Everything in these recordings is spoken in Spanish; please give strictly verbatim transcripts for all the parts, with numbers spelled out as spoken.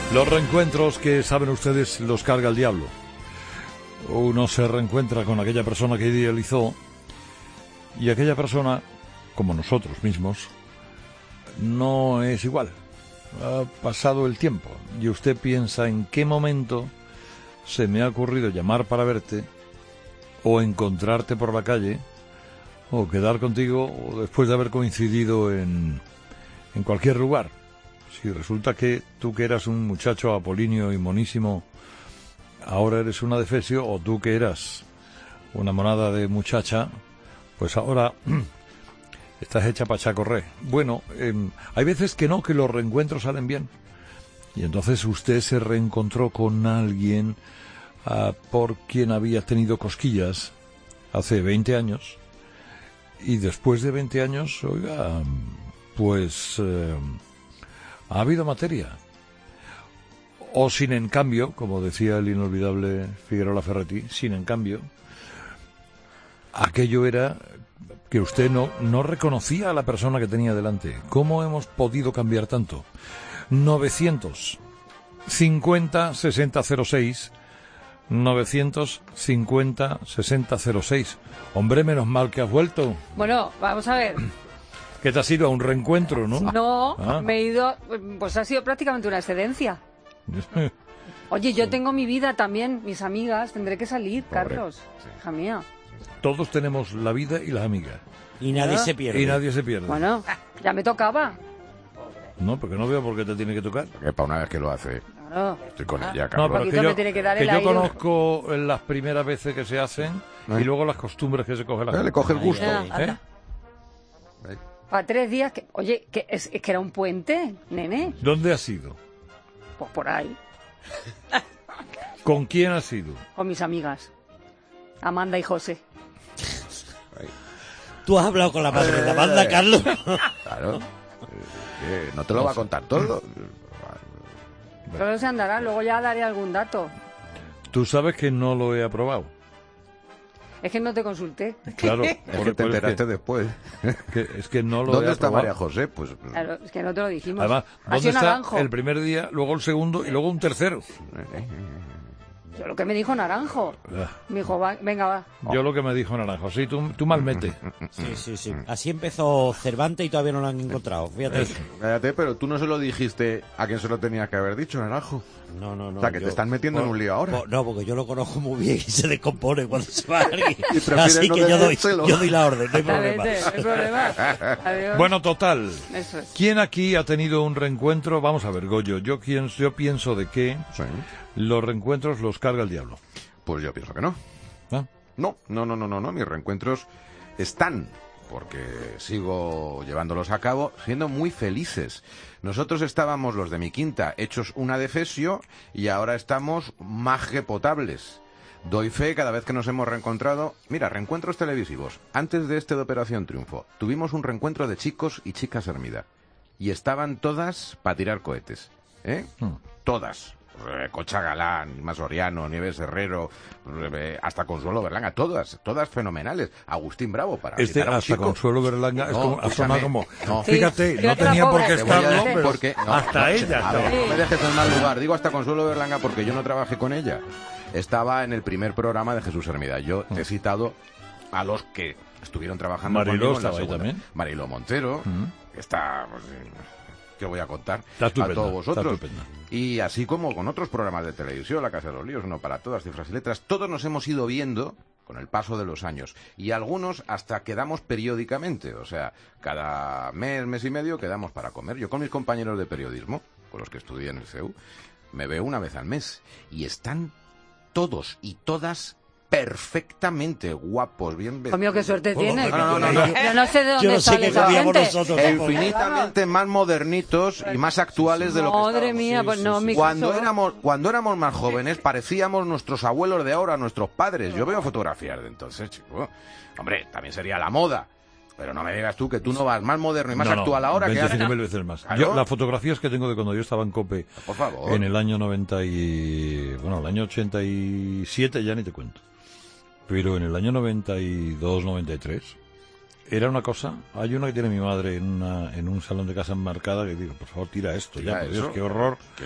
Los reencuentros que saben ustedes los carga el diablo. Uno se reencuentra con aquella persona que idealizó y aquella persona, como nosotros mismos, no es igual. Ha pasado el tiempo y usted piensa en qué momento se me ha ocurrido llamar para verte o encontrarte por la calle o quedar contigo o después de haber coincidido en, en cualquier lugar. Si resulta que tú que eras un muchacho apolíneo y monísimo, ahora eres una defesio, o tú que eras una monada de muchacha, pues ahora estás hecha para chacorré. Bueno, eh, hay veces que no, que los reencuentros salen bien. Y entonces usted se reencontró con alguien uh, por quien había tenido cosquillas hace veinte años. Y después de veinte años, oiga, pues eh, ha habido materia. O sin en cambio, como decía el inolvidable Figueroa Ferretti, sin en cambio, aquello era que usted no, no reconocía a la persona que tenía delante. ¿Cómo hemos podido cambiar tanto? novecientos cincuenta sesenta cero seis novecientos cincuenta sesenta cero seis. Hombre, menos mal que has vuelto. Bueno, vamos a ver. Que te has ido a un reencuentro, ¿no? No, ah. me he ido, pues ha sido prácticamente una excedencia. Oye, yo tengo mi vida también, mis amigas, tendré que salir, Pobre. Carlos, sí. Hija mía. Todos tenemos la vida y las amigas. Y nadie ¿Ah? se pierde. Y nadie se pierde. Bueno, ya me tocaba. No, porque no veo por qué te tiene que tocar. Porque para una vez que lo hace. Claro. Estoy con ella, Carlos. No, pero que yo, me tiene que dar que el yo aire. conozco las primeras veces que se hacen ¿Eh? y luego las costumbres que se coge la gente. Le coge el gusto. Ay, ¿Eh? Para tres días, que, oye, que es, es que era un puente, nene. ¿Dónde has ido? Pues por ahí. ¿Con quién has ido? Con mis amigas, Amanda y José. ¿Tú has hablado con la madre de Amanda, Carlos? Claro. Eh, no te lo va a contar todo. Solo se andará, luego ya daré algún dato. Tú sabes que no lo he aprobado. Es que no te consulté. Claro, es que te enteraste es que, después. Que, es que no lo ¿Dónde he está aprobado. María José? Pues claro, es que no te lo dijimos. Además, ¿dónde está Naranjo? El primer día, luego el segundo y luego un tercero? Yo lo que me dijo Naranjo. Me dijo, va, venga, va. Yo lo que me dijo Naranjo. Sí, tú, tú mal mete. Sí, sí, sí. Así empezó Cervantes y todavía no lo han encontrado. Fíjate. Cállate, pero tú no se lo dijiste a quien se lo tenía que haber dicho, Naranjo. No, no, no. O sea, que yo, te están metiendo por, en un lío ahora. Por, no, porque yo lo conozco muy bien y se descompone cuando se va alguien. Así no que yo doy, yo doy la orden, no hay problema. No hay problema. Bueno, total. Eso es. ¿Quién aquí ha tenido un reencuentro? Vamos a ver, Goyo. Yo, yo pienso de que sí. los reencuentros los carga el diablo. Pues yo pienso que no. ¿Ah? No, no, no, no, no, no. Mis reencuentros están, porque sigo llevándolos a cabo, siendo muy felices. Nosotros estábamos, los de mi quinta, hechos una defesio y ahora estamos más que potables. Doy fe cada vez que nos hemos reencontrado. Mira, reencuentros televisivos. Antes de este de Operación Triunfo, tuvimos un reencuentro de chicos y chicas Hermida. Y estaban todas para tirar cohetes. ¿Eh? Hmm. Todas. Concha Galán, Inma Soriano, Nieves Herrero, hasta Consuelo Berlanga, todas, todas fenomenales. Agustín Bravo para este a un hasta chico. Consuelo Berlanga es no, como, ha sonado como no. fíjate, sí, no tenía por qué estarlo, pero porque, no, hasta no, ella. A ver, no me dejes en mal lugar. Digo hasta Consuelo Berlanga porque yo no trabajé con ella. Estaba en el primer programa de Jesús Hermida. Yo he citado a los que estuvieron trabajando Mariló conmigo en la estaba ahí también. Mariló Montero, Uh-huh. está... Pues, que voy a contar a todos vosotros. Y así como con otros programas de televisión, La Casa de los Líos, No para Todas, Cifras y Letras, todos nos hemos ido viendo con el paso de los años. Y algunos hasta quedamos periódicamente, o sea, cada mes, mes y medio quedamos para comer. Yo con mis compañeros de periodismo, con los que estudié en el C E U, me veo una vez al mes. Y están todos y todas perfectamente guapos, bien vestidos. Mío, qué suerte tienes. No, no, no, no. Yo no sé de dónde Yo no sé sale qué esa comíamos gente. nosotros. Infinitamente más modernitos y más actuales de lo que Madre estábamos. mía, pues no, Sí, mi cuando caso. éramos cuando éramos más jóvenes parecíamos nuestros abuelos de ahora, nuestros padres. Yo veo fotografías de entonces, chico. Hombre, también sería la moda. Pero no me digas tú que tú no vas más moderno y más no, no, actual ahora que veinticinco antes. mil veces más. ¿Claro? Yo, las fotografías que tengo de cuando yo estaba en COPE, Por favor. en el año noventa y... Bueno, el año ochenta y siete ya ni te cuento. Pero en el año noventa y dos, noventa y tres, era una cosa... Hay una que tiene mi madre en, una, en un salón de casa enmarcada que digo, por favor, tira esto Tira ya, por Dios, eso. qué horror. Que no.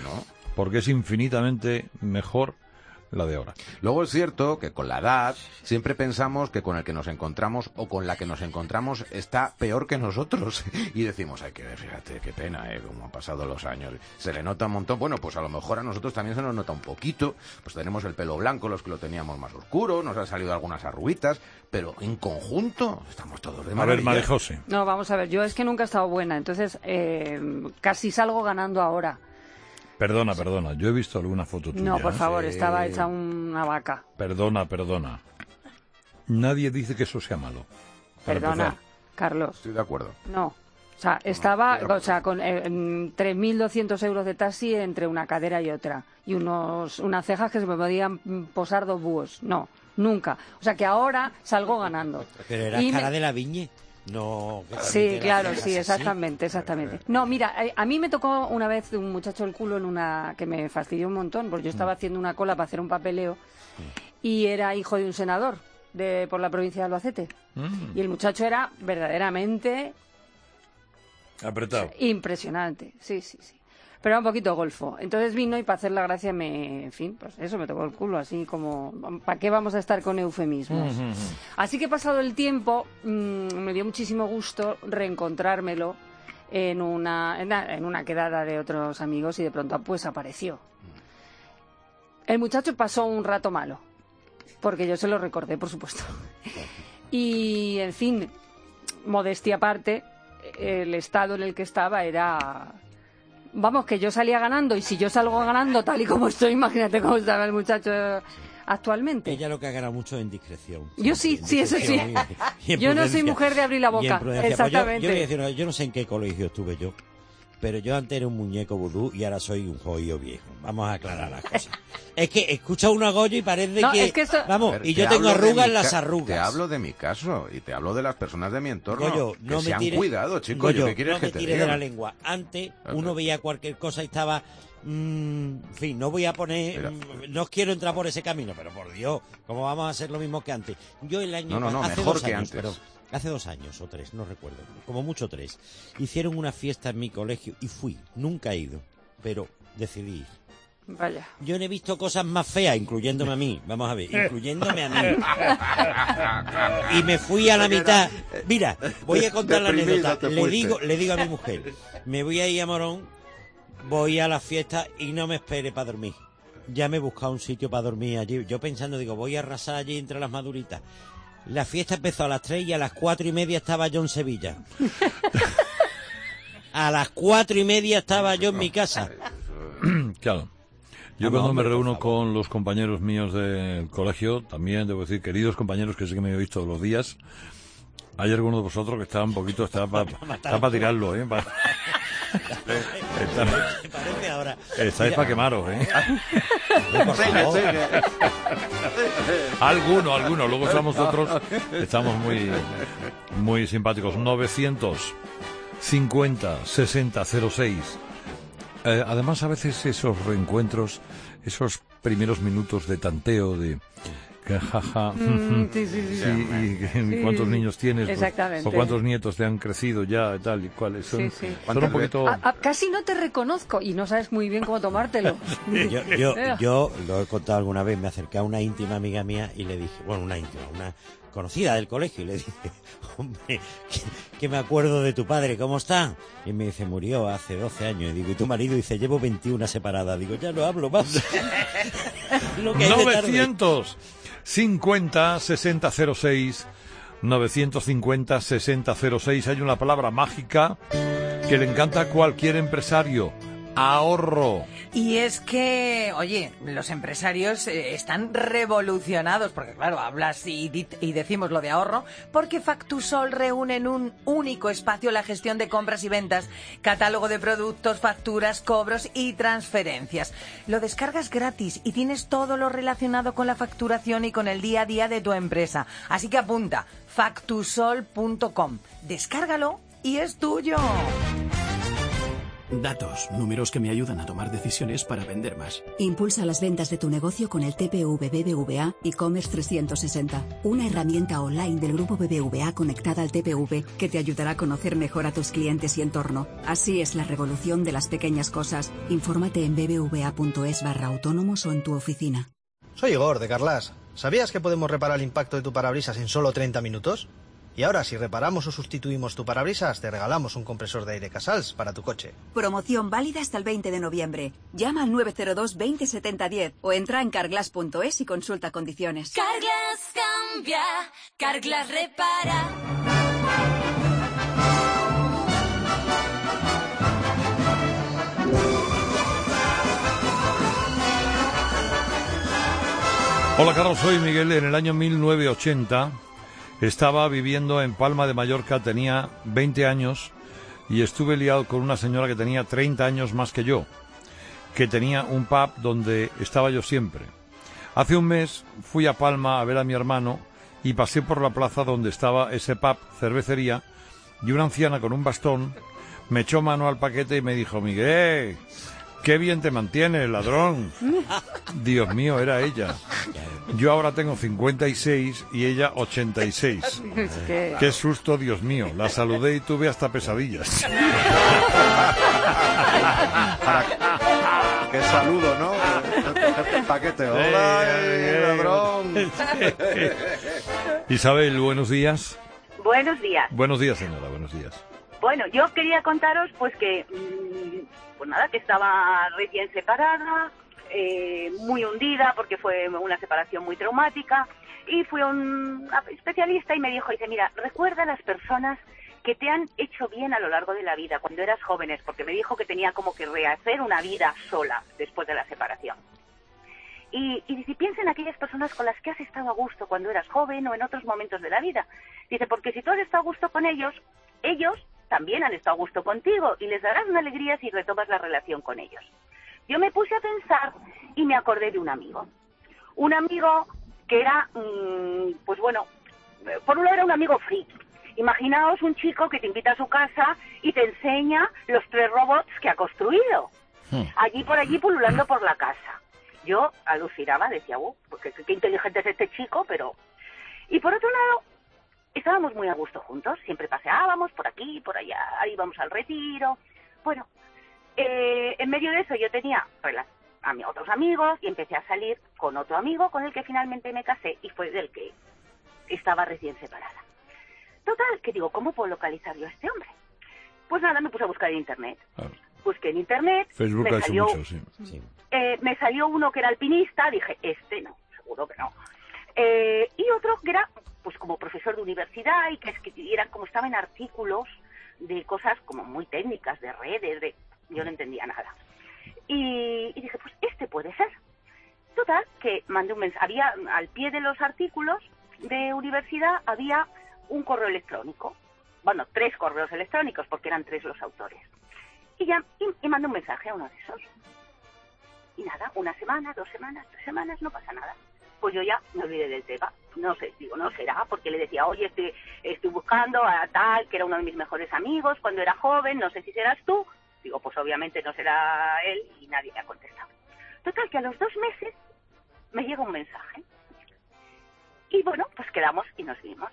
porque es infinitamente mejor la de ahora. Luego es cierto que con la edad siempre pensamos que con el que nos encontramos o con la que nos encontramos está peor que nosotros y decimos, ay, que fíjate, qué pena, eh, cómo han pasado los años, se le nota un montón. Bueno, pues a lo mejor a nosotros también se nos nota un poquito, pues tenemos el pelo blanco, los que lo teníamos más oscuro, nos han salido algunas arruguitas, pero en conjunto estamos todos de maravilla. A ver, María José. No, vamos a ver, yo es que nunca he estado buena, entonces eh, casi salgo ganando ahora. Perdona, perdona, yo he visto alguna foto tuya. No, por favor, Sí. estaba hecha una vaca. Perdona, perdona. Nadie dice que eso sea malo. Para Perdona, empezar. Carlos. Estoy de acuerdo. No. O sea, estaba, pero- o sea, con eh, tres mil doscientos euros de taxi entre una cadera y otra. Y unos unas cejas que se me podían mm, posar dos búhos. No, nunca. O sea, que ahora salgo ganando. Pero era Y me- cara de la Viñe. No. que Sí, también te claro, las sí, hagas así. exactamente, exactamente. No, mira, eh, a mí me tocó una vez un muchacho el culo en una que me fastidió un montón, porque yo estaba haciendo una cola para hacer un papeleo y era hijo de un senador de por la provincia de Albacete. Mm, Y el muchacho era verdaderamente apretado. impresionante, sí, sí, sí. Pero era un poquito golfo. Entonces vino y para hacer la gracia me, en fin, pues eso, me tocó el culo, así como, ¿para qué vamos a estar con eufemismos? Mm, mm, mm. Así que pasado el tiempo, mmm, me dio muchísimo gusto reencontrármelo en una, en una, en una quedada de otros amigos y de pronto pues apareció. El muchacho pasó un rato malo, porque yo se lo recordé, por supuesto. Y, en fin, modestia aparte, el estado en el que estaba era... Vamos, que yo salía ganando, y si yo salgo ganando tal y como estoy, imagínate cómo estaba el muchacho actualmente. Ella lo que ha ganado mucho es en discreción. Yo sí, En sí, eso sí. discreción y- y en Yo no soy prudencia. mujer de abrir la Y en boca, prudencia. Pues yo- exactamente. yo, voy a decir una- yo no sé en qué colegio estuve yo, pero yo antes era un muñeco vudú y ahora soy un jodido viejo. Vamos a aclarar las cosas. Es que escucha una Goyo y parece No, que... es que esto- Vamos, Pero y te yo tengo hablo de arrugas en mi las ca- arrugas. Te hablo de mi caso y te hablo de las personas de mi entorno Goyo, que no me se han tires- cuidado, chicos. Goyo, ¿Qué quieres no que me te tires diga? de la lengua. Antes Claro. uno veía cualquier cosa y estaba... mm, en fin, no voy a poner... Mira. mm, no quiero entrar por ese camino, pero por Dios, ¿cómo vamos a hacer lo mismo que antes? Yo el año... No, no, no, hace mejor dos que años, antes. pero hace dos años o tres, no recuerdo. Como mucho tres. Hicieron una fiesta en mi colegio y fui. Nunca he ido, pero decidí ir. Vaya. Yo no he visto cosas más feas, incluyéndome a mí. Vamos a ver, incluyéndome a mí. Y me fui a la mitad. Mira, voy a contar la Deprimida anécdota. te Le fuiste. digo, le digo a mi mujer, me voy a ir a Morón, voy a la fiesta y no me espere para dormir. Ya me he buscado un sitio para dormir allí. Yo pensando, digo, voy a arrasar allí entre las maduritas. La fiesta empezó a las tres y a las cuatro y media estaba yo en Sevilla. A las cuatro y media estaba yo en mi casa. Claro. Yo Ah, no, cuando hombre, me por reúno favor. con los compañeros míos del colegio, también debo decir, queridos compañeros que sé que me he visto todos los días, hay alguno de vosotros que está un poquito, está para tirarlo, ¿eh? Pa- está, Me parece ahora. estáis para quemaros, ¿eh? Por favor. Alguno, alguno. Luego estamos otros, estamos muy, muy simpáticos. novecientos cincuenta sesenta cero seis. Eh, además, a veces esos reencuentros, esos primeros minutos de tanteo, de que jaja, Mm, sí, sí, sí. sí, y que- Sí, cuántos sí, niños tienes, pues, exactamente. o cuántos nietos te han crecido ya, y tal y cuáles son, Sí, sí. son un poquito. A- a- casi no te reconozco y no sabes muy bien cómo tomártelo. Yo, yo, yo lo he contado alguna vez, me acerqué a una íntima amiga mía y le dije, bueno, una íntima, una conocida del colegio, y le dije, hombre, que, que me acuerdo de tu padre, ¿cómo está? Y me dice, murió hace doce años. Y digo, ¿y tu marido? Y dice, llevo veintiuna separadas. Digo, ya no hablo más. Lo que hay de tarde. novecientos cincuenta sesenta cero seis novecientos cincuenta sesenta cero seis. Hay una palabra mágica que le encanta a cualquier empresario: ahorro. Y es que, oye, los empresarios eh, están revolucionados, porque claro, hablas y, di- y decimos lo de ahorro, porque Factusol reúne en un único espacio la gestión de compras y ventas, catálogo de productos, facturas, cobros y transferencias. Lo descargas gratis y tienes todo lo relacionado con la facturación y con el día a día de tu empresa. Así que apunta, factusol punto com. Descárgalo y es tuyo. Datos, números que me ayudan a tomar decisiones para vender más. Impulsa las ventas de tu negocio con el T P V B B V A e-commerce trescientos sesenta, una herramienta online del grupo B B V A conectada al T P V que te ayudará a conocer mejor a tus clientes y entorno. Así es la revolución de las pequeñas cosas. Infórmate en bbva.es barra autónomos o en tu oficina. Soy Igor, de Carlas. ¿Sabías que podemos reparar el impacto de tu parabrisas en solo treinta minutos? Y ahora, si reparamos o sustituimos tu parabrisas, te regalamos un compresor de aire Casals para tu coche. Promoción válida hasta el veinte de noviembre. Llama al nueve cero dos veinte setenta diez o entra en carglass punto es y consulta condiciones. Carglass cambia, Carglass repara. Hola Carlos, soy Miguel. En el año mil novecientos ochenta estaba viviendo en Palma de Mallorca, tenía veinte años y estuve liado con una señora que tenía treinta años más que yo, que tenía un pub donde estaba yo siempre. Hace un mes fui a Palma a ver a mi hermano y pasé por la plaza donde estaba ese pub, cervecería, y una anciana con un bastón me echó mano al paquete y me dijo: Miguel, qué bien te mantienes, ladrón. Dios mío, era ella. Yo ahora tengo cincuenta y seis y ella ochenta y seis. Es que... Qué susto, Dios mío. La saludé y tuve hasta pesadillas. Qué saludo, ¿no? El paquete. Hola, ladrón. Isabel, buenos días. Buenos días. Buenos días, señora, buenos días. Bueno, yo quería contaros pues que, pues nada, que estaba recién separada, eh, muy hundida porque fue una separación muy traumática, y fui a un especialista y me dijo, dice, mira, recuerda a las personas que te han hecho bien a lo largo de la vida, cuando eras jóvenes, porque me dijo que tenía como que rehacer una vida sola después de la separación. Y, y dice, piensa en aquellas personas con las que has estado a gusto cuando eras joven o en otros momentos de la vida. Dice, porque si tú has estado a gusto con ellos, ellos también han estado a gusto contigo y les darás una alegría si retomas la relación con ellos. Yo me puse a pensar y me acordé de un amigo. Un amigo que era, mmm, pues bueno, por un lado era un amigo friki. Imaginaos un chico que te invita a su casa y te enseña los tres robots que ha construido. Hmm. Allí por allí pululando por la casa. Yo alucinaba, decía, uh, qué, qué inteligente es este chico, pero... Y por otro lado, estábamos muy a gusto juntos, siempre paseábamos por aquí, por allá, íbamos al retiro. Bueno, eh, en medio de eso yo tenía a mis otros amigos y empecé a salir con otro amigo con el que finalmente me casé y fue del que estaba recién separada. Total, que digo, ¿cómo puedo localizar yo a este hombre? Pues nada, me puse a buscar en internet. Claro. Busqué en internet, Facebook me salió, mucho, sí. Sí. Eh, me salió uno que era alpinista, dije, este no, seguro que no. Eh, y otro que era, pues como profesor de universidad y que escribiera, como estaba en artículos de cosas como muy técnicas, de redes, de yo no entendía nada. Y, y dije, pues este puede ser. Total, que mandé un mensaje. Había, al pie de los artículos de universidad, había un correo electrónico. Bueno, tres correos electrónicos, porque eran tres los autores. Y ya, y, y mandé un mensaje a uno de esos. Y nada, una semana, dos semanas, tres semanas, no pasa nada. Pues yo ya me olvidé del tema. No sé, digo, no será, porque le decía, oye, estoy, estoy buscando a tal, que era uno de mis mejores amigos cuando era joven, no sé si serás tú. Digo, pues obviamente no será él, y nadie me ha contestado. Total, que a los dos meses me llega un mensaje. Y bueno, pues quedamos y nos vimos.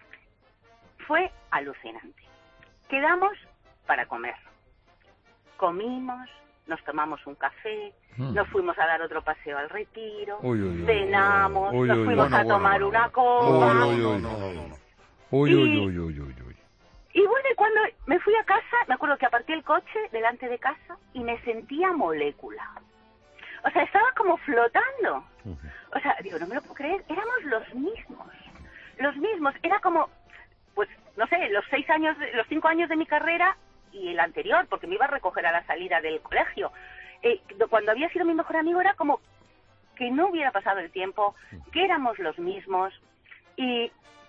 Fue alucinante. Quedamos para comer. Comimos, nos tomamos un café, mm. nos fuimos a dar otro paseo al retiro, uy, uy, uy, cenamos, uy, nos uy, fuimos bueno, a tomar bueno, una copa. Uy, uy, uy, uy, uy, uy, uy, uy. Y bueno, y cuando me fui a casa, me acuerdo que aparqué el coche delante de casa y me sentía molécula. O sea, estaba como flotando. O sea, digo, no me lo puedo creer, éramos los mismos. Los mismos, era como, pues, no sé, los seis años, los cinco años de mi carrera y el anterior, porque me iba a recoger a la salida del colegio. Eh, cuando había sido mi mejor amigo era como que no hubiera pasado el tiempo, que éramos los mismos. Y,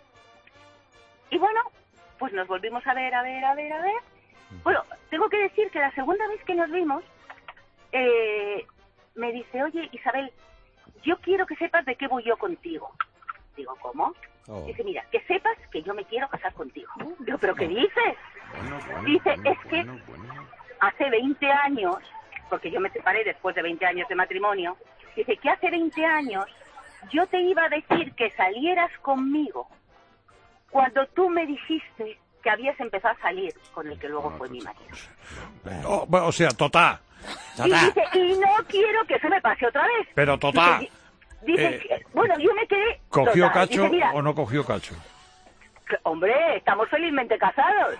y bueno, pues nos volvimos a ver, a ver, a ver, a ver. Bueno, tengo que decir que la segunda vez que nos vimos, eh, me dice, oye, Isabel, yo quiero que sepas de qué voy yo contigo. Digo, ¿cómo? Oh. Dice, mira, que sepas que yo me quiero casar contigo. Digo, ¿pero qué dices? Bueno, bueno, dice, bueno, es que bueno, bueno. hace veinte años, porque yo me separé después de veinte años de matrimonio, dice que hace veinte años yo te iba a decir que salieras conmigo cuando tú me dijiste que habías empezado a salir con el que luego fue mi marido. Oh, o sea, Totá. Y dice, y no quiero que eso me pase otra vez. Pero Totá. Dice, dice eh, que- bueno, yo me quedé... ¿Cogió Totá. cacho Dice, mira, o no cogió cacho? que- hombre, estamos felizmente casados.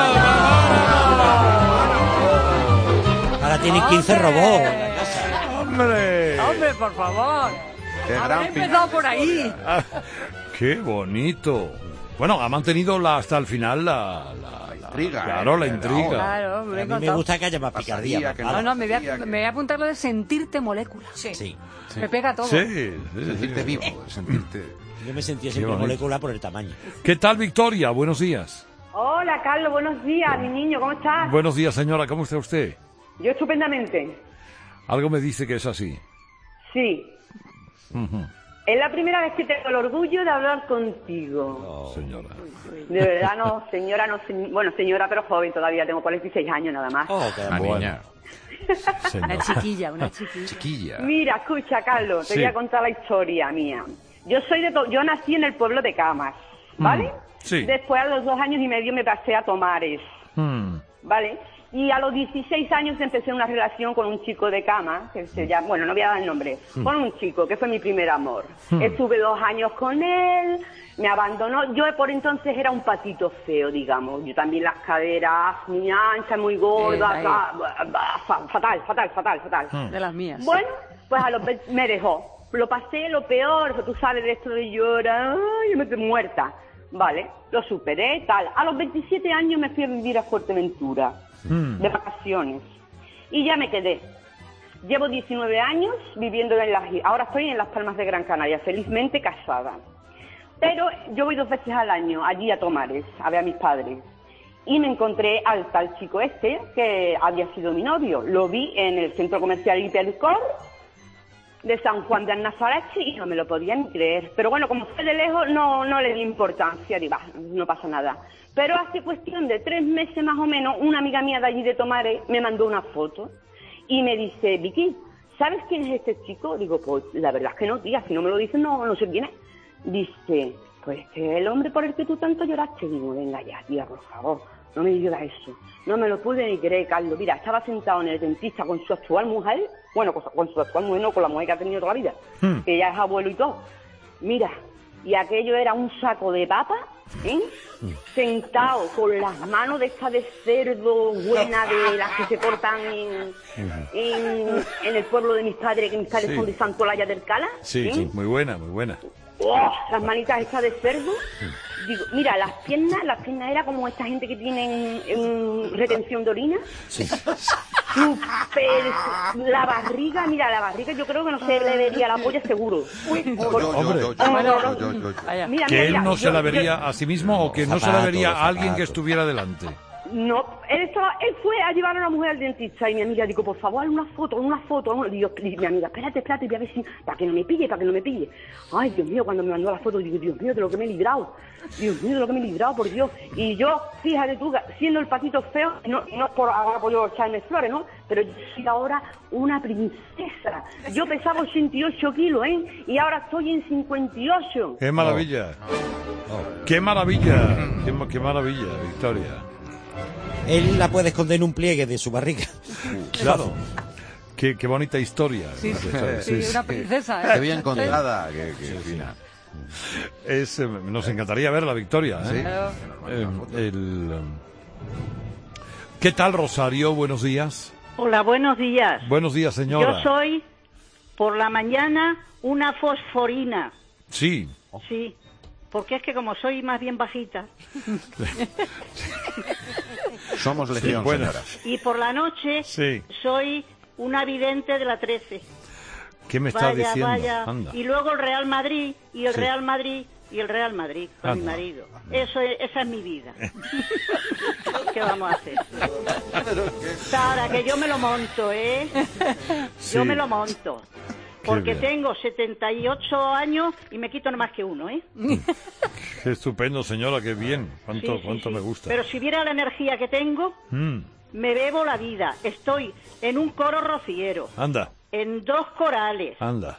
Ahora tienen quince robots en la casa. ¡Hombre! Hombre, por favor. Qué Habrá gran empezado por ahí. Ah, ¡Qué bonito! Bueno, ha mantenido la, hasta el final la... la, la intriga, Claro, eh, la la intriga. Claro, me A he mí me contado. gusta que haya más picardía. Pasadía, más que No, bala. no, me voy, a, Pasadía, que- me voy a apuntar lo de sentirte molécula. Sí. Sí. Me pega todo. Sí, sí, sí, Sentirte sí. vivo, sentirte... Yo me sentía Qué siempre bonito. molécula por el tamaño. ¿Qué tal, Victoria? Buenos días. Hola, Carlos, buenos días, mi niño, ¿cómo estás? Buenos días, señora. ¿Cómo está usted? Yo estupendamente. Algo me dice que es así. Sí. Ujú. Es la primera vez que tengo el orgullo de hablar contigo. Oh, señora. De verdad, no, señora, no, se- bueno, señora, pero joven todavía, tengo cuarenta y seis años nada más. Oh, qué Una bueno. niña, Una Señora. chiquilla, una chiquilla. chiquilla. Mira, escucha, Carlos, te Sí. voy a contar la historia mía. Yo soy de, To- yo nací en el pueblo de Camas, ¿vale? Mm, sí. Después, a los dos años y medio, me pasé a Tomares, Hmm. ¿vale? Y a los dieciséis años empecé una relación con un chico de cama, que se llama, bueno, no voy a dar el nombre, con un chico, que fue mi primer amor. Estuve dos años con él, me abandonó. Yo por entonces era un patito feo, digamos. Yo también las caderas muy anchas, muy gordas, Eh, ba- ba- ba- fa- fatal, fatal, fatal, fatal. De las mías. Bueno, pues a los ve- me dejó. Lo pasé lo peor, tú sabes de esto de llorar, ay, me estoy muerta. Vale, lo superé, tal. A los veintisiete años me fui a vivir a Fuerteventura, de vacaciones. Y ya me quedé. Llevo diecinueve años viviendo en las... Ahora estoy en Las Palmas de Gran Canaria, felizmente casada. Pero yo voy dos veces al año allí a Tomares, a ver a mis padres. Y me encontré al tal chico este, que había sido mi novio. Lo vi en el centro comercial Hipercor de San Juan de Nazareth y no me lo podía ni creer. Pero bueno, como fue de lejos, no, no le di importancia, digo, "Bah, no pasa nada". Pero hace cuestión de tres meses más o menos, una amiga mía de allí de Tomares me mandó una foto y me dice, Vicky, ¿sabes quién es este chico? Digo, pues la verdad es que no, tía, si no me lo dicen no, no sé quién es. Dice, pues este es el hombre por el que tú tanto lloraste. Digo, venga ya, tía, por favor, no me digas eso. No me lo pude ni creer, Carlos. Mira, estaba sentado en el dentista con su actual mujer, bueno, con, con su actual mujer, no, con la mujer que ha tenido toda la vida, Hmm. que ya es abuelo y todo. Mira, y aquello era un saco de papa, ¿eh? Sentado con las manos de esta de cerdo buena, de las que se cortan en, en, en el pueblo de mis padres, que mis padres Sí. son de Santolaya del Cala. Sí, ¿eh? sí, muy buena, muy buena. ¡Oh! Las manitas estas de cerdo. Digo, mira, las piernas, las piernas era como esta gente que tienen mm, retención de orina. Sí. Súper, la barriga, mira, la barriga yo creo que no se le vería la polla seguro. Yo, yo, Hombre. yo, yo, yo, yo, yo, yo. Vaya. Mira, ¿Que mira, él mira, no se yo- la yo- vería a sí mismo o que no se la Zapato, vería a alguien que zapato. estuviera delante? No, él, estaba, él fue a llevar a una mujer al dentista y mi amiga dijo, por favor, haz una foto, haz una foto. haz una-". Digo, y mi amiga, espérate, espérate, voy a ver si, para que no me pille, para que no me pille. Ay, Dios mío, cuando me mandó la foto, digo, Dios mío, de lo que me he librado. Dios mío, de lo que me he librado, por Dios. Y yo, fíjate tú, siendo el patito feo, no, no es por ahora por yo echarme flores, ¿no? Pero yo soy ahora una princesa. Yo pesaba ochenta y ocho kilos, ¿eh? Y ahora estoy en cincuenta y ocho. ¡Qué maravilla! ¡Qué maravilla! ¡Qué, ma- qué maravilla, Victoria! Él la puede esconder en un pliegue de su barriga. Claro. Qué, qué bonita historia. Sí, sí, Sí, sí, una princesa, Qué ¿eh? bien contada, que, que fina. Es, eh, nos encantaría ver la Victoria. ¿eh? Sí. Claro. Eh, el, eh, ¿Qué tal, Rosario? Buenos días. Hola, buenos días. Buenos días, señora. Yo soy, por la mañana, una fosforina. Sí. Sí, porque es que como soy más bien bajita. Somos Sí, legión, bueno. señora. Y por la noche Sí. soy una vidente de la trece. ¿Qué me está Vaya, diciendo? vaya. Anda. Y luego el Real Madrid, y el Sí. Real Madrid, y el Real Madrid, con mi Anda. marido. Eso es, esa es mi vida. ¿Qué vamos a hacer? Sara, que yo me lo monto, ¿eh? Sí. Yo me lo monto. Qué Porque bien. tengo setenta y ocho años y me quito nada más que uno, ¿eh? Qué estupendo, señora, qué bien. Cuánto, Sí, sí, cuánto sí. me gusta. Pero si viera la energía que tengo, Mm. me bebo la vida. Estoy en un coro rociero. Anda. En dos corales. Anda.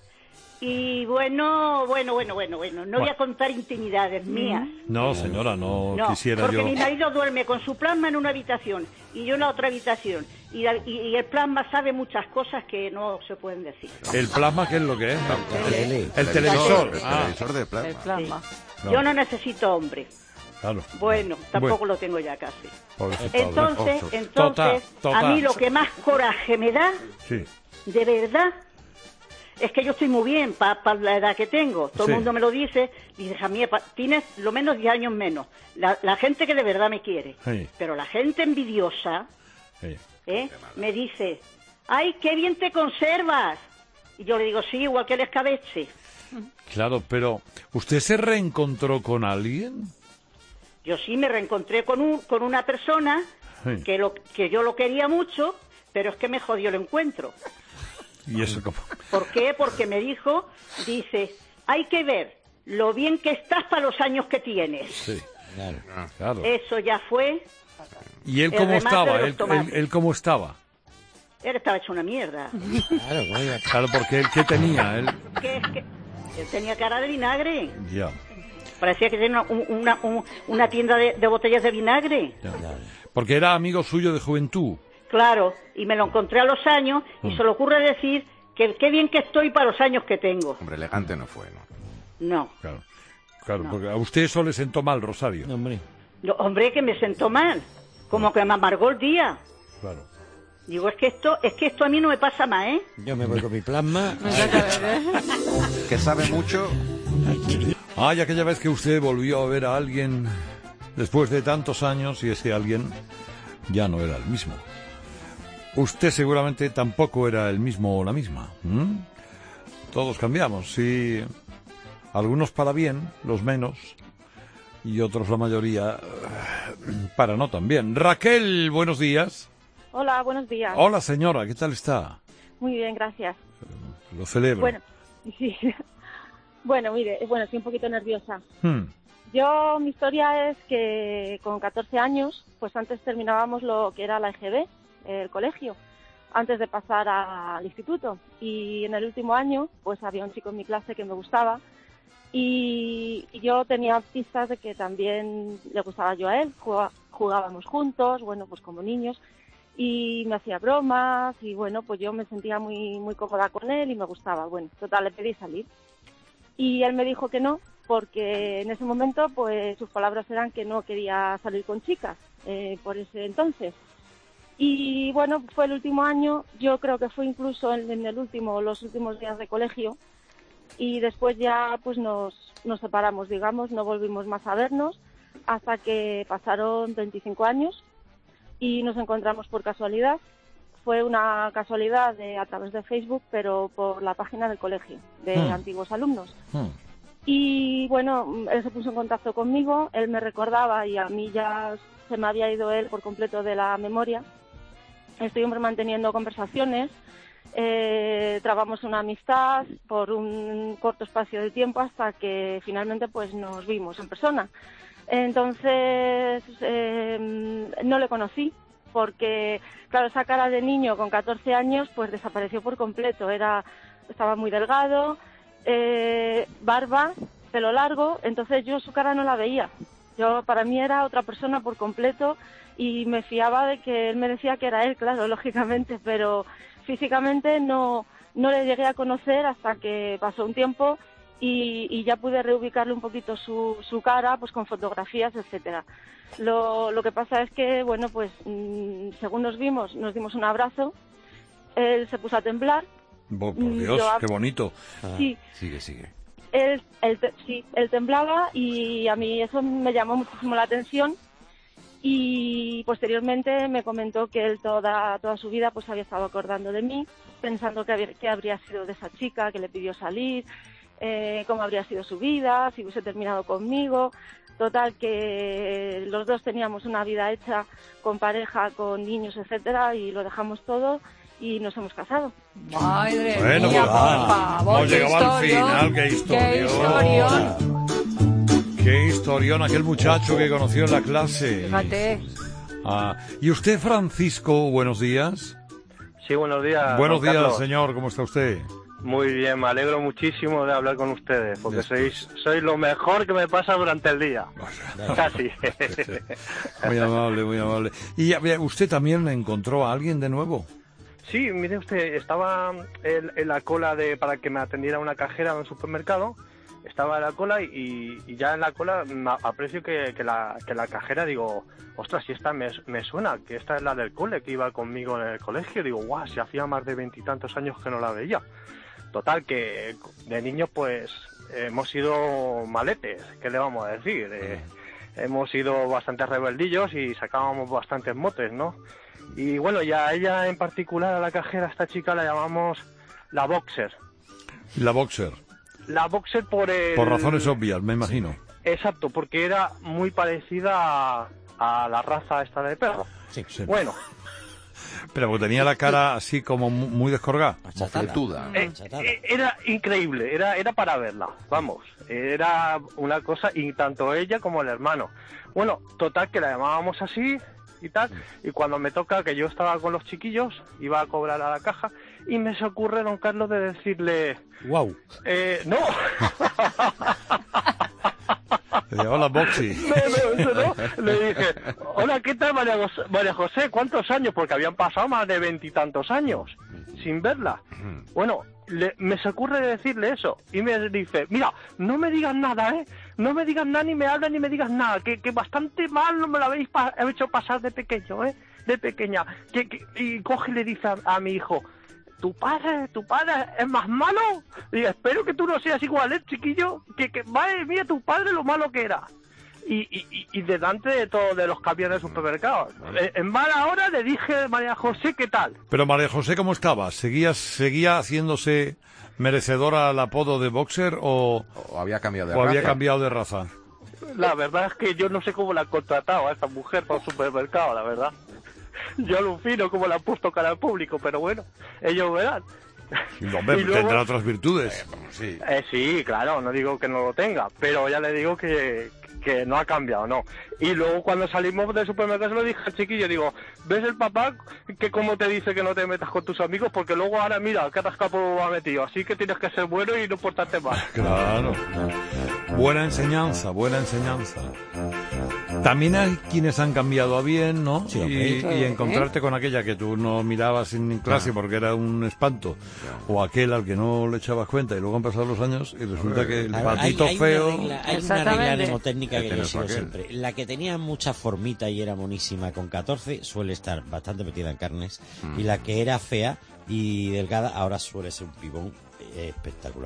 Y bueno, bueno, bueno, bueno, bueno. No voy a contar intimidades mías. No, señora, no, No, quisiera porque yo... mi marido duerme con su plasma en una habitación y yo en la otra habitación. Y, la- y- y el plasma sabe muchas cosas que no se pueden decir. ¿El plasma qué es lo que es? Tele. El televisor. El Ah, televisor de plasma. El plasma. no, Yo no necesito hombre. claro. Bueno, tampoco Bueno. lo tengo ya casi. Pobrecito. Entonces, Oso. entonces, Total, total. a mí lo que más coraje me da, Sí. de verdad, es que yo estoy muy bien para la edad que tengo. Todo Sí. el mundo me lo dice. Dice, Jamie, pa- tienes lo menos diez años menos. La, la gente que de verdad me quiere. Sí. Pero la gente envidiosa, Sí. ¿eh? me dice, ¡ay, qué bien te conservas! Y yo le digo, sí, igual que el escabeche. Claro, pero ¿usted se reencontró con alguien? Yo sí me reencontré con, un, con una persona Sí. que, lo, que yo lo quería mucho, pero es que me jodió el encuentro. ¿Y eso cómo? ¿Por qué? Porque me dijo, dice, hay que ver lo bien que estás para los años que tienes. Sí, Claro. claro. Eso ya fue, ¿Y él el cómo remate estaba? de los ¿Él, tomates. él- él cómo estaba? él estaba hecho una mierda. Claro, ¿cómo iba a- Claro, porque él, ¿qué tenía? Él, ¿Qué es que? Él tenía cara de vinagre. ya, Parecía que tenía una, una, un- una tienda de, de botellas de vinagre. ya. Porque era amigo suyo de juventud. Claro, y me lo encontré a los años y Mm. se le ocurre decir que qué bien que estoy para los años que tengo. Hombre, elegante no fue, ¿no? No. Claro, claro, No. porque a usted eso le sentó mal, Rosario. No, hombre. No, hombre, que me sentó mal. Como que me amargó el día. Claro. Digo, es que esto, es que esto a mí no me pasa más, ¿eh? Yo me voy con mi plasma. Que sabe mucho. Ay, aquella vez que usted volvió a ver a alguien después de tantos años y ese alguien ya no era el mismo. Usted seguramente tampoco era el mismo o la misma. ¿m? Todos cambiamos, sí. Algunos para bien, los menos, y otros la mayoría eh, para no tan bien. Raquel, buenos días. Hola, buenos días. Hola señora, ¿qué tal está? Muy bien, gracias. Lo celebro. Bueno, sí. Bueno, mire, bueno, estoy un poquito nerviosa. Hmm, Yo, mi historia es que con catorce años, pues antes terminábamos lo que era la E G B, el colegio, antes de pasar a- al instituto. Y en el último año, pues había un chico en mi clase que me gustaba y, y yo tenía pistas de que también le gustaba yo a él. Juga- jugábamos juntos, bueno, pues como niños, y me hacía bromas y bueno, pues yo me sentía muy muy cómoda con él y me gustaba. Bueno, total, le pedí salir. Y él me dijo que no, porque en ese momento pues sus palabras eran que no quería salir con chicas eh, por ese entonces. Y bueno, fue el último año, yo creo que fue incluso en, en el último, los últimos días de colegio, y después ya pues nos, nos separamos, digamos, no volvimos más a vernos hasta que pasaron veinticinco años y nos encontramos por casualidad. Fue una casualidad de, a través de Facebook, pero por la página del colegio, de Hmm. antiguos alumnos. hmm. Y bueno, él se puso en contacto conmigo, él me recordaba y a mí ya se me había ido él por completo de la memoria. Estuvimos manteniendo conversaciones, eh, trabamos una amistad por un corto espacio de tiempo hasta que finalmente pues nos vimos en persona. Entonces eh, no le conocí porque, claro, esa cara de niño con catorce años pues desapareció por completo. Era, estaba muy delgado, eh, barba, pelo largo, entonces yo su cara no la veía. Yo, para mí era otra persona por completo y me fiaba de que él me decía que era él, claro, lógicamente, pero físicamente no, no le llegué a conocer hasta que pasó un tiempo y, y ya pude reubicarle un poquito su, su cara, pues con fotografías, etcétera. Lo, lo que pasa es que, bueno, pues mmm, según nos vimos, nos dimos un abrazo, él se puso a temblar. Bo- por Mm, Dios, yo- qué bonito. Sí. Sigue, sigue. Él, él, te- sí, él temblaba y a mí eso me llamó muchísimo la atención y posteriormente me comentó que él toda, toda su vida pues había estado acordando de mí, pensando que, había, que habría sido de esa chica que le pidió salir, eh, cómo habría sido su vida, si hubiese terminado conmigo. Total, que los dos teníamos una vida hecha con pareja, con niños, etcétera, y lo dejamos todo y nos hemos casado. Madre Bueno, mía, pues, por ah, favor, hemos qué llegado al historión, final, qué historión. qué historión. Qué historión aquel muchacho que conoció en la clase. Fíjate. Ah, ¿y usted, Francisco, buenos días? Sí, buenos días. Buenos días, Carlos. señor, ¿cómo está usted? Muy bien, me alegro muchísimo de hablar con ustedes, porque sois, sois lo mejor que me pasa durante el día. Casi. Muy amable, muy amable. ¿Y usted también encontró a alguien de nuevo? Sí, mire usted, estaba en, en la cola de para que me atendiera una cajera de un supermercado. Estaba en la cola y, y ya en la cola aprecio que, que, la, que la cajera, digo, ostras, si esta me, me suena, que esta es la del cole, que iba conmigo en el colegio. Digo, guau, si hacía más de veintitantos años que no la veía. Total, que de niños pues hemos sido maletes, ¿qué le vamos a decir? Eh, hemos sido bastante rebeldillos y sacábamos bastantes motes, ¿no? Y bueno, ya a ella en particular, a la cajera, a esta chica la llamamos la boxer. La boxer. La boxer por el... Por razones obvias, me imagino. Exacto, porque era muy parecida a, a la raza esta de perro. Sí, sí. Bueno. Pero porque tenía la cara así como muy descorgada. Mofletuda. Eh, eh, era increíble, era era para verla, vamos. Era una cosa, y tanto ella como el hermano. Bueno, total, que la llamábamos así y tal, y cuando me toca, que yo estaba con los chiquillos, iba a cobrar a la caja, y me se ocurre, don Carlos, de decirle... ¡Wow! Eh, ¡No! Le hola, Boxy. No, no, no, no. Le dije, hola, ¿qué tal, María José? María José? ¿Cuántos años? Porque habían pasado más de veintitantos años sin verla. Bueno, le, me se ocurre decirle eso, y me dice, mira, no me digas nada, ¿eh? No me digas nada, ni me hablas, ni me digas nada, que, que bastante mal no me lo habéis pa hecho pasar de pequeño, ¿eh? De pequeña. Que, que, y coge y le dice a, a mi hijo, ¿tu padre, tu padre es más malo? Y espero que tú no seas igual, ¿eh, chiquillo? Que, que madre mía, tu padre lo malo que era. Y, y, y delante de todos de los camiones de supermercados. Eh, en mala hora le dije a María José, ¿qué tal? Pero María José, ¿cómo estaba? ¿Seguía, seguía haciéndose merecedora al apodo de boxer o, o había cambiado de o raza? había cambiado de raza? La verdad es que yo no sé cómo la han contratado a esta mujer para un supermercado, la verdad. Yo alucino cómo la han puesto cara al público, pero bueno, ellos verán. No, hombre, Y luego- tendrá otras virtudes. Sí. Eh, sí, claro, no digo que no lo tenga, pero ya le digo que, que no ha cambiado, no. Y luego cuando salimos del supermercado se lo dije al chiquillo, digo, ¿ves el papá que como te dice que no te metas con tus amigos? Porque luego ahora mira, que atascapo ha metido, así que tienes que ser bueno y no portarte mal. Claro. Buena enseñanza, buena enseñanza. También hay quienes han cambiado a bien, ¿no? Sí, y, hombre. y encontrarte con aquella que tú no mirabas en clase porque era un espanto, o aquel al que no le echabas cuenta, y luego han pasado los años y resulta que el Hay- patito hay feo... Una regla, hay una Exactamente. regla mnemotécnica que Este yo no es sigo aquel. siempre. La que tenía mucha formita y era monísima con catorce suele estar bastante metida en carnes. Mm. Y la que era fea y delgada ahora suele ser un pibón eh, espectacular.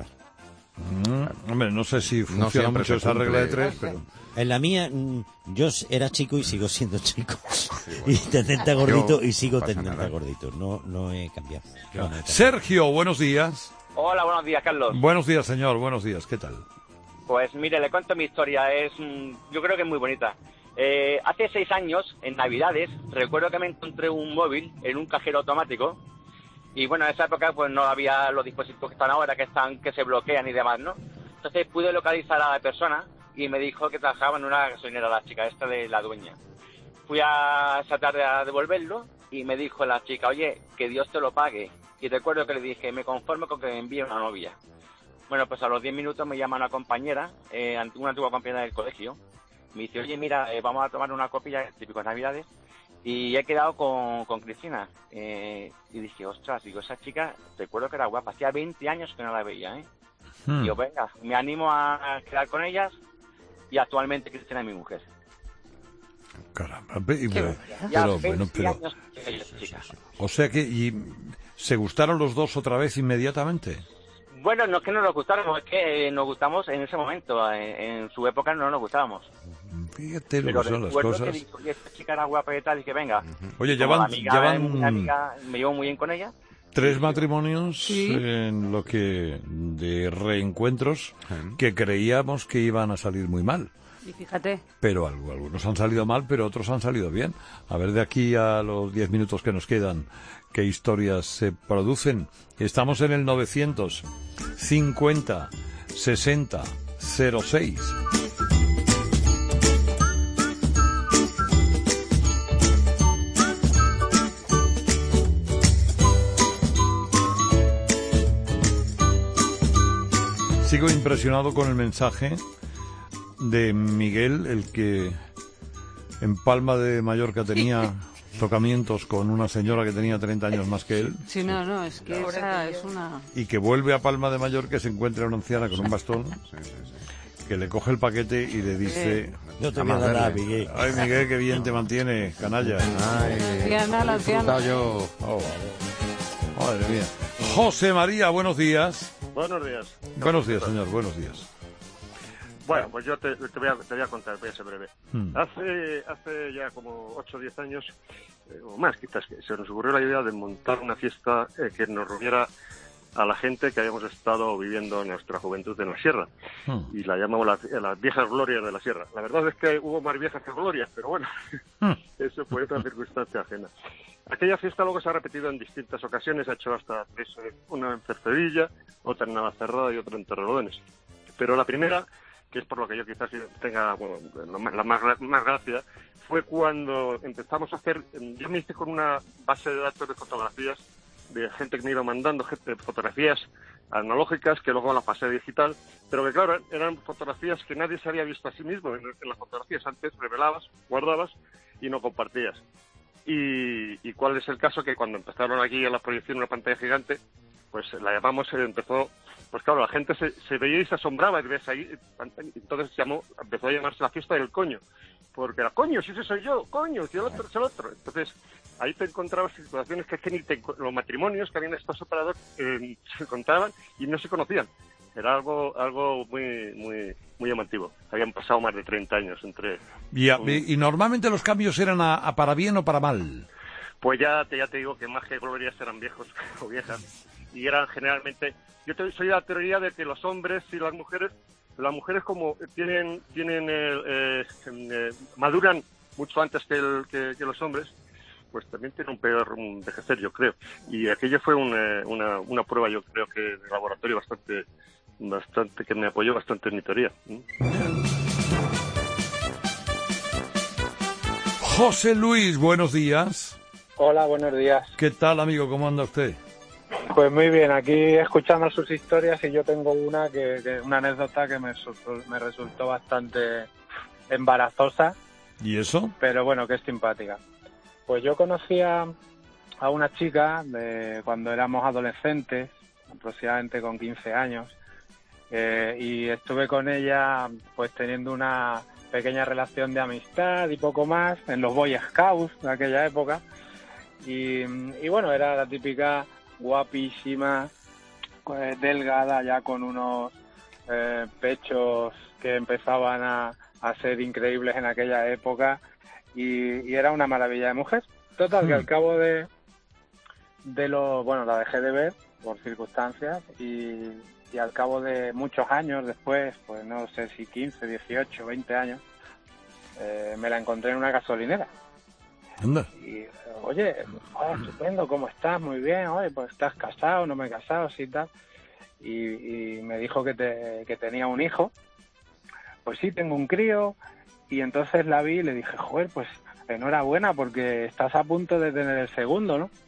Mm, hombre, no sé si funciona siempre mucho se esa regla de cumple. tres, pero... En la mía, mm, yo era chico y sigo siendo chico. Y tendente a gordito Yo, y sigo pasa tendente nada. a gordito. No, no he cambiado. No, no he cambiado. Sergio, buenos días. Hola, buenos días, Carlos. Buenos días, señor, buenos días, ¿qué tal? Pues mire, le cuento mi historia. Es, mm, yo creo que es muy bonita. Eh, hace seis años, en Navidades, recuerdo que me encontré un móvil en un cajero automático. Y bueno, en esa época pues no había los dispositivos que están ahora, que están que se bloquean y demás, ¿no? Entonces pude localizar a la persona y me dijo que trabajaba en una gasolinera, la chica esta de la dueña. Fui a esa tarde a devolverlo y me dijo la chica, oye, que Dios te lo pague. Y recuerdo que le dije, me conformo con que me envíe una novia. Bueno, pues a los diez minutos me llama una compañera, eh, una antigua compañera del colegio. Me dice, oye, mira, eh, vamos a tomar una copia, típico de Navidades. Y he quedado con, con Cristina. Eh, y dije, ostras, digo, esa chica, recuerdo que era guapa. Hacía veinte años que no la veía, ¿eh? Hmm. Digo, venga, me animo a quedar con ellas. Y actualmente Cristina es mi mujer. Caramba, pe- y- pero, Ya pero, veinte bueno, pero, años que ella, chica. o sea que, y, ¿se gustaron los dos otra vez inmediatamente? Bueno, no es que no nos gustáramos, es que eh, nos gustamos en ese momento. En, en su época no nos gustábamos. Fíjate lo Pero que son las recuerdo cosas. que dijo, oye, esta chica era guapa y tal, y que venga. Oye, Como llevan- la amiga, llevan- mi amiga, me llevo muy bien con ella. Tres matrimonios Sí. en lo que de reencuentros que creíamos que iban a salir muy mal. Y fíjate. Pero algo- algunos han salido mal, pero otros han salido bien. A ver de aquí a los diez minutos que nos quedan, qué historias se producen. Estamos en el novecientos cincuenta sesenta cero seis. Sigo impresionado con el mensaje de Miguel, el que en Palma de Mallorca tenía tocamientos con una señora que tenía treinta años más que él. Sí, no, no, es que esa es una... Y que vuelve a Palma de Mallorca y se encuentra una anciana con un bastón, que le coge el paquete y le dice... No te voy a dar nada, Miguel. Ay, Miguel, qué bien te mantiene, canalla. Ay, anciana, la anciana. Yo. Oh, madre mía. José María, buenos días. Buenos días. Buenos días, señor, buenos días. Bueno, pues yo te, te, voy, a, te voy a contar, voy a ser breve. Hmm. Hace hace ya como ocho o diez años, eh, o más quizás, que se nos ocurrió la idea de montar una fiesta eh, que nos reuniera a la gente que habíamos estado viviendo en nuestra juventud en la sierra. Hmm. Y la llamamos las, las viejas glorias de la sierra. La verdad es que hubo más viejas que glorias, pero bueno, hmm. eso fue otra circunstancia ajena. Aquella fiesta luego se ha repetido en distintas ocasiones, ha hecho hasta tres, una en Cercedilla, otra en Navacerrada y otra en Torrelodones. Pero la primera, que es por lo que yo quizás tenga bueno, la más, más gracia, fue cuando empezamos a hacer, yo me hice con una base de datos de fotografías de gente que me iba mandando, gente, fotografías analógicas que luego las pasé a digital, pero que claro, eran fotografías que nadie se había visto a sí mismo en, en las fotografías. Antes revelabas, guardabas y no compartías. Y, y cuál es el caso, que cuando empezaron aquí a la proyección una pantalla gigante, pues la llamamos, empezó, pues claro, la gente se, se veía y se asombraba, y ves ahí, entonces llamó, empezó a llamarse la fiesta del coño, porque era coño, si ese soy yo, coño, si el otro es el otro. Entonces ahí te encontrabas situaciones que es que ni te, los matrimonios que habían estado separados eh, se encontraban y no se conocían. Era algo algo muy muy muy llamativo. Habían pasado más de treinta años entre... Y, a, un... y normalmente los cambios eran a, a para bien o para mal. Pues ya te, ya te digo que más que glorias eran viejos o viejas. Y eran generalmente... Yo te, soy de la teoría de que los hombres y las mujeres... Las mujeres como tienen... tienen eh, eh, eh, maduran mucho antes que, el, que, que los hombres, pues también tiene un peor envejecer, yo creo. Y aquello fue una, una, una prueba, yo creo que de laboratorio bastante... bastante que me apoyó bastante en mi teoría. José Luis, buenos días. Hola, buenos días. ¿Qué tal, amigo? ¿Cómo anda usted? Pues muy bien, aquí escuchando sus historias, y yo tengo una que, que una anécdota que me, me resultó bastante embarazosa. ¿Y eso? Pero bueno, que es simpática. Pues yo conocía a una chica de cuando éramos adolescentes, aproximadamente con quince años, eh, y estuve con ella pues teniendo una pequeña relación de amistad y poco más en los Boy Scouts de aquella época. Y, y bueno, era la típica guapísima, pues, delgada, ya con unos eh, pechos que empezaban a, a ser increíbles en aquella época, y, y era una maravilla de mujer. Total, que al cabo de, de lo... bueno, la dejé de ver por circunstancias, y, y al cabo de muchos años después, pues no sé si quince, dieciocho, veinte años, eh, me la encontré en una gasolinera. Anda. Y, oye, oh, estupendo, ¿cómo estás? Muy bien, oye, pues ¿estás casado? ¿No me he casado? Sí, tal. Y, y me dijo que, te, que tenía un hijo. Pues sí, tengo un crío. Y entonces la vi y le dije, joder, pues enhorabuena, porque estás a punto de tener el segundo, ¿no?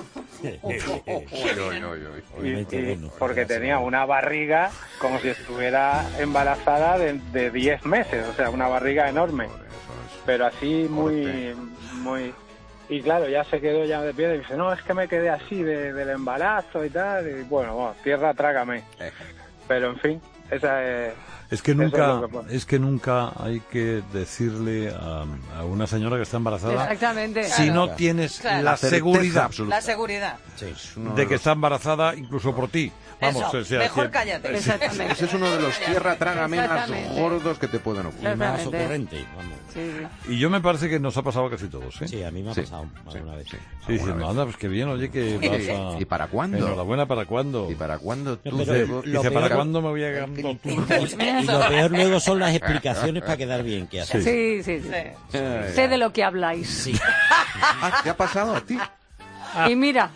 y, y, porque tenía una barriga como si estuviera embarazada de, de diez meses, o sea, una barriga enorme. Pero así muy... muy y claro, ya se quedó ya de pie y dice, no, es que me quedé así de, del embarazo y tal, y bueno, bueno, tierra trágame. Pero en fin, esa es... Es que nunca, es, es que nunca hay que decirle a, a una señora que está embarazada, exactamente, si claro, no tienes claro, la, la seguridad la seguridad sí, de que está embarazada incluso por ti. Vamos, eso, o sea, mejor que... cállate. Ese, ese es uno de los tierra trágame más gordos que te pueden ocurrir. Más ocurrente, vamos. Sí. Y yo me parece que nos ha pasado casi todos, ¿eh? Sí, a mí me ha sí, pasado alguna sí, vez. Sí, sí diciendo, anda, pues qué bien, oye, que vas a... ¿Y para cuándo? Enhorabuena, ¿para cuándo? ¿Y para cuándo? Tú Dice, Pero dice peor... ¿para cuándo me voy a ganar tú? Y lo peor luego son las explicaciones para quedar bien, que hacen. Sí, sí, sí. sí. Sé de lo que habláis. Sí. Ah, ¿qué ha pasado a ti? Y mira...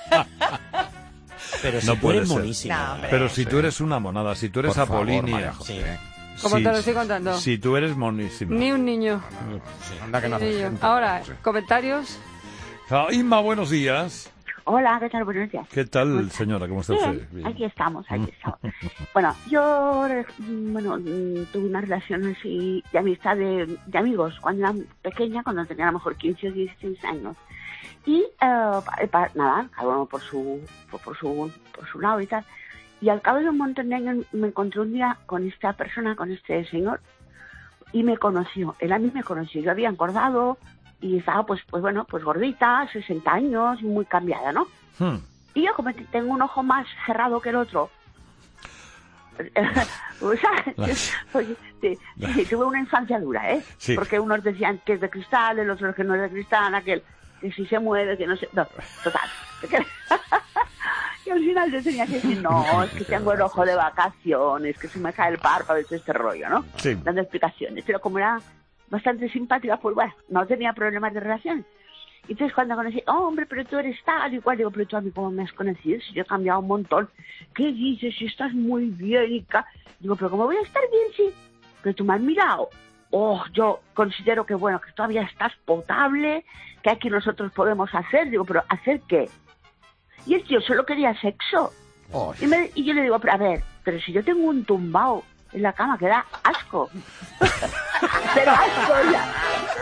Pero si no tú eres ser. monísima. No, pero si tú eres una monada, si tú eres Por favor, apolínea... María José. Sí. Como Sí, te lo estoy contando. Si tú eres monísima. Ni un niño. Anda que no Ni haces niño. gente. Ahora, comentarios. Ah, Inma, buenos días. Hola, ¿qué tal? Buenos días. ¿Qué tal, señora? ¿Cómo está Bien, usted? Bien. aquí estamos, aquí estamos. Bueno, yo bueno, tuve una relación así de amistad, de, de amigos, cuando era pequeña, cuando tenía a lo mejor quince o dieciséis años. Y, eh, pa, pa, nada, cada uno por su, por, por, su, por su lado y tal. Y al cabo de un montón de años me encontré un día con esta persona, con este señor, y me conoció. Él a mí me conoció. Yo había engordado y estaba, pues, pues bueno, pues gordita, sesenta años, muy cambiada, ¿no? Hmm. Y yo, como tengo un ojo más cerrado que el otro, o sea, oye, sí, sí, tuve una infancia dura, ¿eh? Sí. Porque unos decían que es de cristal, el otro que no es de cristal, aquel que si se mueve, que no sé... No, total. Y al final yo tenía que decir, no, es que tengo el ojo de vacaciones, que se me cae el párpado y todo este rollo, ¿no? Sí. Dando explicaciones. Pero como era bastante simpática, pues bueno, no tenía problemas de relaciones. Entonces cuando conocí, oh, hombre, pero tú eres tal y cual, digo, pero tú a mí cómo me has conocido, si yo he cambiado un montón. ¿Qué dices? Si estás muy bien y ca... Digo, pero ¿cómo voy a estar bien si? Pero tú me has mirado. Oh, yo considero que bueno, que todavía estás potable, que aquí nosotros podemos hacer. Digo, pero ¿hacer qué? Y el tío solo quería sexo. Oh. Y, me, y yo le digo, pero a ver, pero si yo tengo un tumbao en la cama que da asco. Pero asco ya.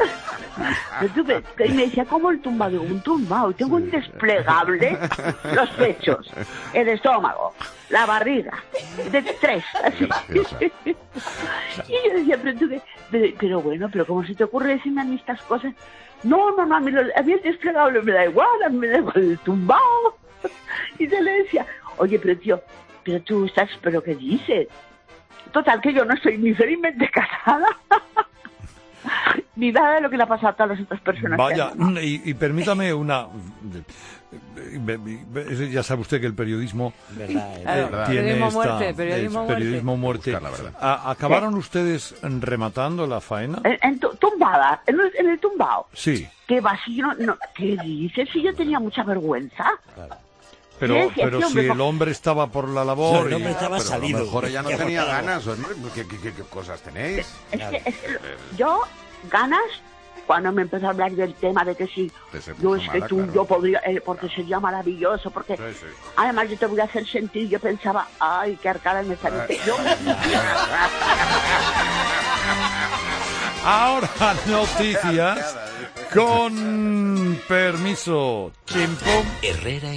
Y me decía, ¿cómo el tumbao? Digo, un tumbao, tengo un desplegable, los pechos, el estómago, la barriga, de tres, así. Y yo decía, pero, tú, pero, pero bueno, pero ¿cómo se te ocurre decirme a mí estas cosas? No, no, no, a mí, lo, a mí el desplegable me da igual, a mí me da igual el tumbao. Y se le decía, oye, pero tío, pero tú estás, ¿pero qué dices? Total, que yo no estoy ni felizmente casada, ni nada de lo que le ha pasado a todas las otras personas. Vaya, y, y permítame una... Ya sabe usted que el periodismo verdad, eh, verdad. tiene periodismo esta, muerte, periodismo muerte. periodismo muerte. A, ¿Acabaron ustedes rematando la faena? En, en tumbada, en el, en el tumbao. Sí. ¿Qué va? Si yo no, no, ¿qué dices? Si yo tenía mucha vergüenza. Claro. Pero, decía, pero si el hombre estaba por la labor... El hombre estaba pero salido. A lo mejor ella no tenía ganas. ¿Qué, qué, qué, qué cosas tenéis? Es que, es que yo, ganas, cuando me empezó a hablar del tema de que si yo es que tú, claro. yo podría, eh, porque sería maravilloso, porque sí, sí. Además yo te voy a hacer sentir, yo pensaba, ay, qué arcada me salió. Yo... Ahora noticias, con permiso, Chimpón Herrera